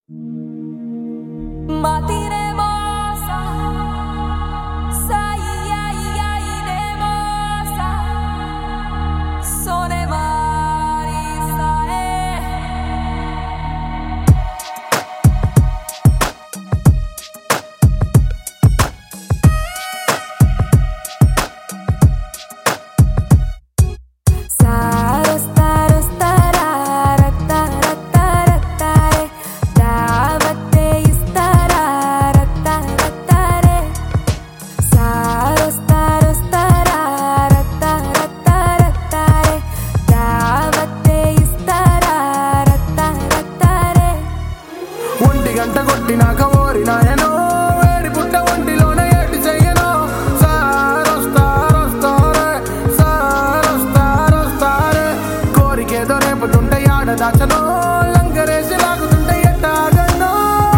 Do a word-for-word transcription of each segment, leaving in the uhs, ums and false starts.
గంట కొట్టినాక ఓరినాయనో వేడి పుట్ట ఒంటిలోనే ఏటి చెయ్యనో సారొస్తారొస్తారే సారొస్తారొస్తారే కోరికేదో రేపుతుంటే ఆడ దాచనో లంకరేసి లాగుతుంటే ఎట్టాగనో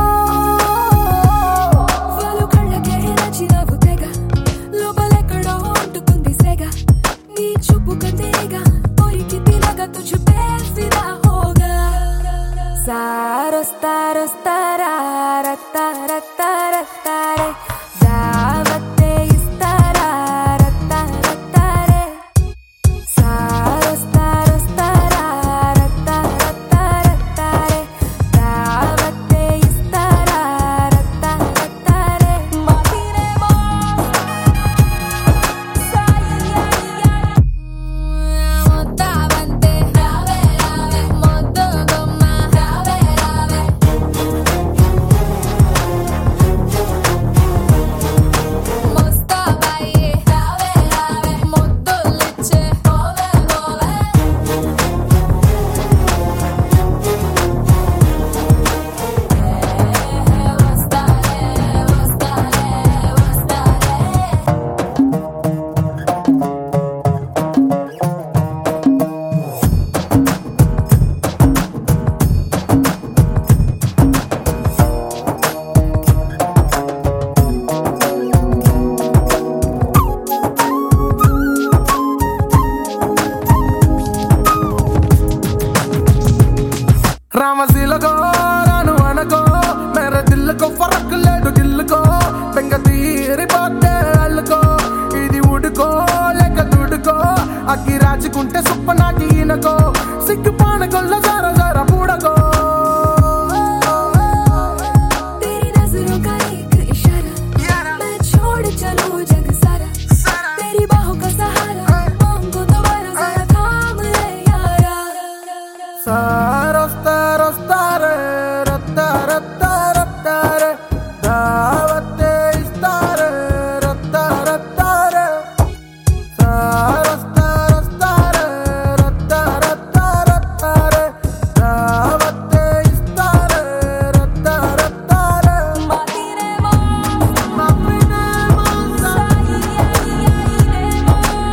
వాళ్ళు కళ్ళకే నచ్చినవు తెగ లోపలెక్కడో అంటుకుంది సెగ నీ చూపు కందేగా పోయికి తినగా తుझ पे फिदा होगा సారొస్తారొస్తారా రత్తా రత్తా రత్తారే దావతే ఇస్తారా రత్తా రత్తారే సారొస్తారొస్తారా రత్తా రత్తా రత్తారే దావతే ఇస్తారా రత్తా రత్తారే మాటినేమో సాయ్యయ్య మొత్తావంతే రావే రావే మొద్దు గుమ్మ రావే రావే మోస్తాబాయి రావే రావే మొద్దులిచ్చే పోవే పోవే వస్తారే వస్తారే వస్తారే రామశీలకో రాను అనకో మేరే దిల్లుకో ఫరక్ లేదు గిల్లుకో బెంగ తీరి పోతే అల్లుకో ఇది ఉడుకో లేక దుడుకో అగ్గి రాచుకుంటే సుప్ప నాటి ఈనకో సిగ్గు పానకొల్ల జర జర పూడకో तेरी नजरों का एक इशारा मैं छोड़ चलूं जग सारा तेरी बाहों का सहारा मांगो दोबारा जरा थाम ले यारा సారొస్తారొస్తారే రత్తా రత్తా రత్తారే దావతే ఇస్తారే రత్తా రత్తారే సారొస్తారొస్తారే రత్తా రత్తా రత్తారే దావతే ఇస్తారే రత్తా రత్తారే మాటినేమో మమ్మినేమో సాయ్యయ్యనేమో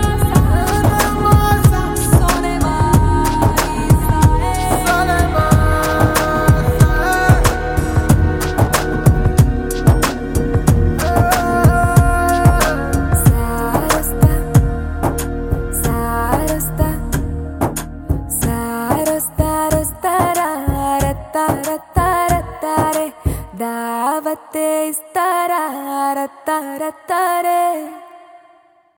సోనే మారి సాయే సారొస్తా సారొస్తా సారొస్తారొస్తారా రత్తా రత్తా రత్తారే దావతే ఇస్తారా రత్తా రత్తారే